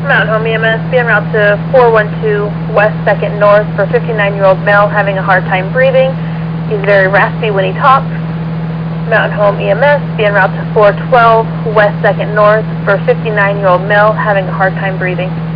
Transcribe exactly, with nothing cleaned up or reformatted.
Mountain Home E M S, be en route to four one two West second North for fifty-nine-year-old male having a hard time breathing. He's very raspy when he talks. Mountain Home E M S, be en route to four twelve West second North for fifty-nine-year-old male having a hard time breathing.